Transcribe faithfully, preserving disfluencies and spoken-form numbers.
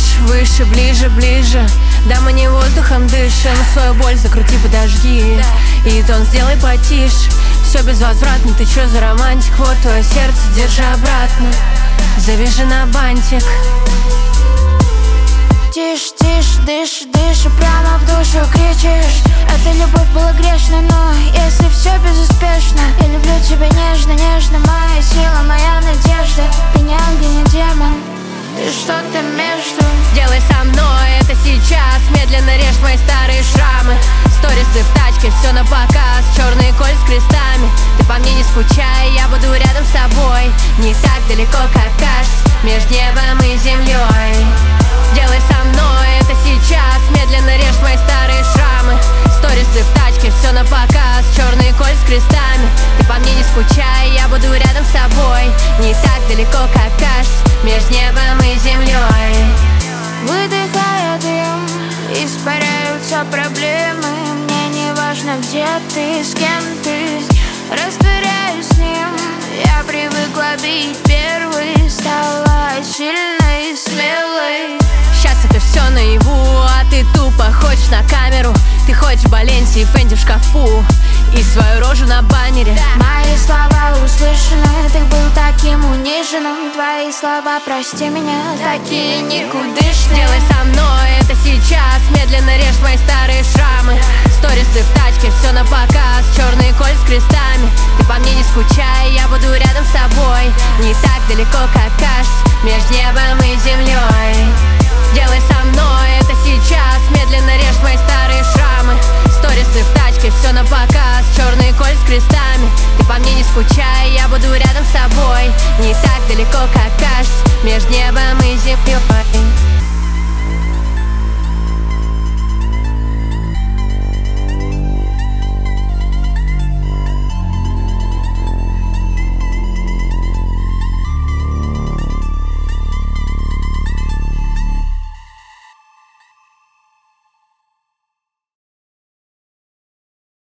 Выше, выше, ближе, ближе. Да мы не воздухом дышим. Свою боль закрути, подожги. И тон сделай потише. Все безвозвратно, ты чё за романтик? Вот твое сердце, держи обратно. Завяжи на бантик. Тише, тише, дыши, дыши, прямо в душу кричишь. Эта любовь была грешной, но если все безуспешно, я люблю тебя нежно, нежно. Моя сила, моя надежда. Ты не ангел, не демон, ты что-то между. Делай со мной это сейчас. Медленно режь мои старые шрамы. Сторисы в тачке, все на показ. Черные кольца с крестами. Ты по мне не скучай, я буду рядом с тобой. Не так далеко, как кажется, между небом и землей. Делай со мной это сейчас. Медленно режь мои старые шрамы. Сторисы в тачке, все на показ. Черные кольца с крестами. Ты по мне не скучай, я буду рядом с тобой. Не так далеко, как кажется, между небом и землей. Выдыхая дым, испаряются проблемы. Мне не важно, где ты, с кем ты. Растворяюсь с ним. Я привыкла бить первый. Стала сильной, смелой. Сейчас это все наяву, а ты тупо хочешь на камеру. Ты хочешь Баленси и Фенди в шкафу и свою рожу на баннере. Мои слова услышаны, ты был таким униженным. Твои слова, прости меня, такие никудышные. Делай со мной это сейчас. Медленно режь мои старые шрамы. Сторисы в тачке, все на показ. Черные кольца с крестами. Ты по мне не скучай, я буду рядом с тобой. Не так далеко, как кажется, между небом и землей. Делай со мной это сейчас. Медленно режь мои старые шрамы. Сторисы в тачке, все на показ. Черные кольца с крестами. Ты по мне не скучай, я буду рядом с тобой. Не так далеко, как кажется, между небом и землей.